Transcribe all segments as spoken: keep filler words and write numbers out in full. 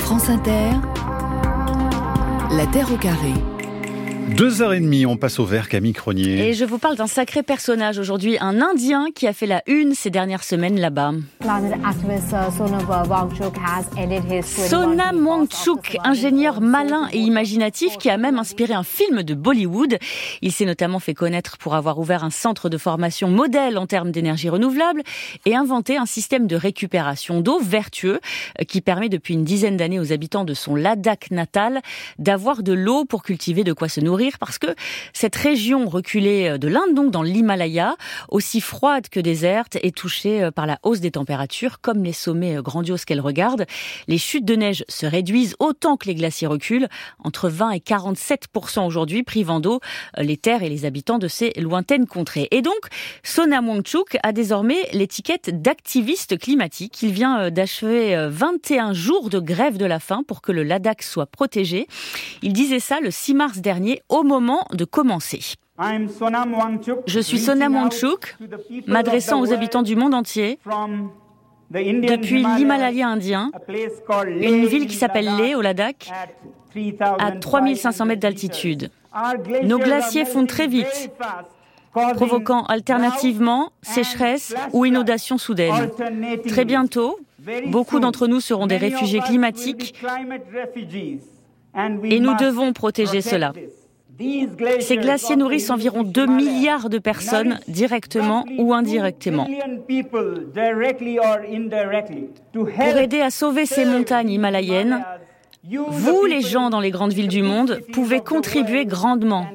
France Inter, La Terre au carré. Deux heures et demie, on passe au vert, Camille Cronier. Et je vous parle d'un sacré personnage aujourd'hui, un Indien qui a fait la une ces dernières semaines là-bas. Sonam Wangchuk, ingénieur malin et imaginatif qui a même inspiré un film de Bollywood. Il s'est notamment fait connaître pour avoir ouvert un centre de formation modèle en termes d'énergie renouvelable et inventé un système de récupération d'eau vertueux qui permet depuis une dizaine d'années aux habitants de son Ladakh natal d'avoir de l'eau pour cultiver de quoi se nourrir. Parce que cette région reculée de l'Inde, donc dans l'Himalaya, aussi froide que déserte, est touchée par la hausse des températures, comme les sommets grandioses qu'elle regarde. Les chutes de neige se réduisent autant que les glaciers reculent, entre vingt et quarante-sept pour cent aujourd'hui, privant d'eau les terres et les habitants de ces lointaines contrées. Et donc, Sonam Wangchuk a désormais l'étiquette d'activiste climatique. Il vient d'achever vingt et un jours de grève de la faim pour que le Ladakh soit protégé. Il disait ça le six mars dernier, au moment de commencer. Je suis Sonam Wangchuk, m'adressant aux habitants du monde entier, depuis l'Himalaya indien, une ville qui s'appelle Leh, au Ladakh, à trois mille cinq cents mètres d'altitude. Nos glaciers fondent très vite, provoquant alternativement sécheresse ou inondation soudaine. Très bientôt, beaucoup d'entre nous seront des réfugiés climatiques et nous devons protéger cela. Ces glaciers nourrissent environ deux milliards de personnes, directement ou indirectement. Pour aider à sauver ces montagnes himalayennes, vous, les gens dans les grandes villes du monde, pouvez contribuer grandement.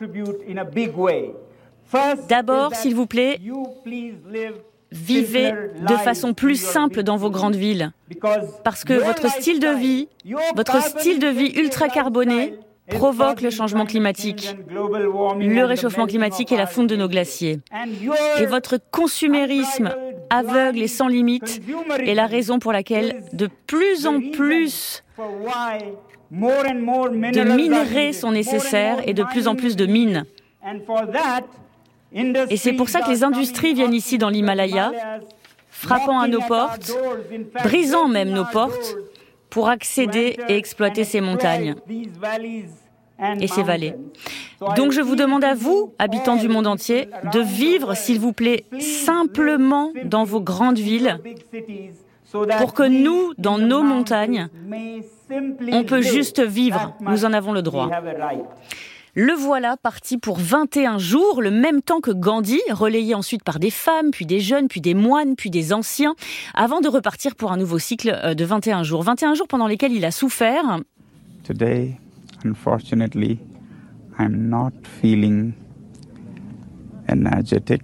D'abord, s'il vous plaît, vivez de façon plus simple dans vos grandes villes. Parce que votre style de vie, votre style de vie ultra carboné, provoque le changement climatique, le réchauffement climatique et la fonte de nos glaciers. Et votre consumérisme aveugle et sans limite est la raison pour laquelle de plus en plus de minerais sont nécessaires et de plus en plus de mines. Et c'est pour ça que les industries viennent ici dans l'Himalaya, frappant à nos portes, brisant même nos portes, pour accéder et exploiter ces montagnes et ces vallées. Donc je vous demande à vous, habitants du monde entier, de vivre, s'il vous plaît, simplement dans vos grandes villes, pour que nous, dans nos montagnes, on peut juste vivre. Nous en avons le droit. Le voilà parti pour vingt et un jours, le même temps que Gandhi, relayé ensuite par des femmes, puis des jeunes, puis des moines, puis des anciens, avant de repartir pour un nouveau cycle de vingt et un jours. vingt et un jours pendant lesquels il a souffert. Today, unfortunately, I'm not feeling energetic.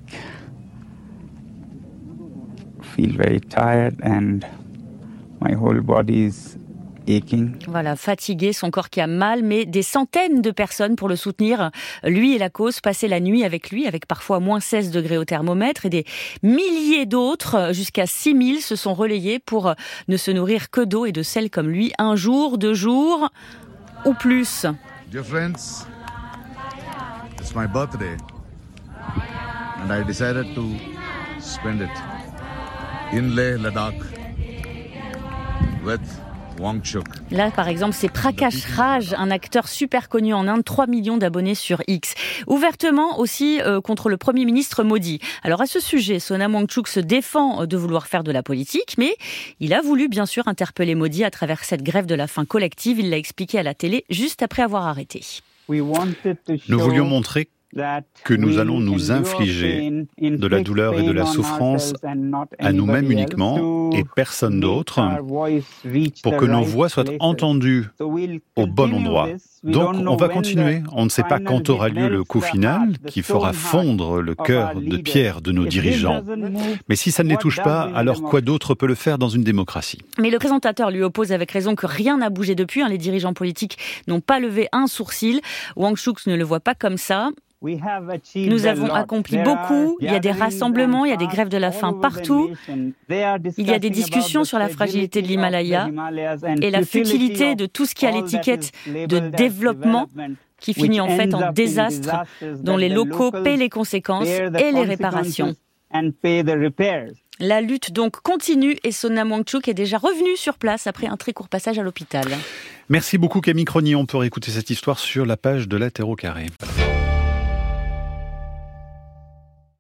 Feel very tired and my whole body is aching. Voilà, fatigué, son corps qui a mal, mais des centaines de personnes pour le soutenir, lui et la cause, passaient la nuit avec lui, avec parfois moins seize degrés au thermomètre, et des milliers d'autres, jusqu'à six mille, se sont relayés pour ne se nourrir que d'eau et de sel comme lui, un jour, deux jours, ou plus. Dear friends, it's my birthday, and I decided to spend it in Leh, Ladakh, with Wangchuk. Là, par exemple, c'est Prakash Raj, un acteur super connu en Inde, trois millions d'abonnés sur X. Ouvertement aussi euh, contre le Premier ministre Modi. Alors à ce sujet, Sonam Wangchuk se défend de vouloir faire de la politique, mais il a voulu bien sûr interpeller Modi à travers cette grève de la faim collective. Il l'a expliqué à la télé juste après avoir arrêté. Nous voulions montrer que nous allons nous infliger de la douleur et de la souffrance à nous-mêmes uniquement et personne d'autre pour que nos voix soient entendues au bon endroit. Donc on va continuer. On ne sait pas quand aura lieu le coup final qui fera fondre le cœur de pierre de nos dirigeants. Mais si ça ne les touche pas, alors quoi d'autre peut le faire dans une démocratie ? Mais le présentateur lui oppose avec raison que rien n'a bougé depuis. Les dirigeants politiques n'ont pas levé un sourcil. Wangchuk ne le voit pas comme ça. Nous avons accompli beaucoup, il y a des rassemblements, il y a des grèves de la faim partout, il y a des discussions sur la fragilité de l'Himalaya et la futilité de tout ce qui a l'étiquette de développement qui finit en fait en désastre dont les locaux paient les conséquences et les réparations. and pay the repairs. La lutte donc continue et Sonam Wangchuk est déjà revenue sur place après un très court passage à l'hôpital. Merci beaucoup Camille Crony. On peut réécouter cette histoire sur la page de La Terre au carré.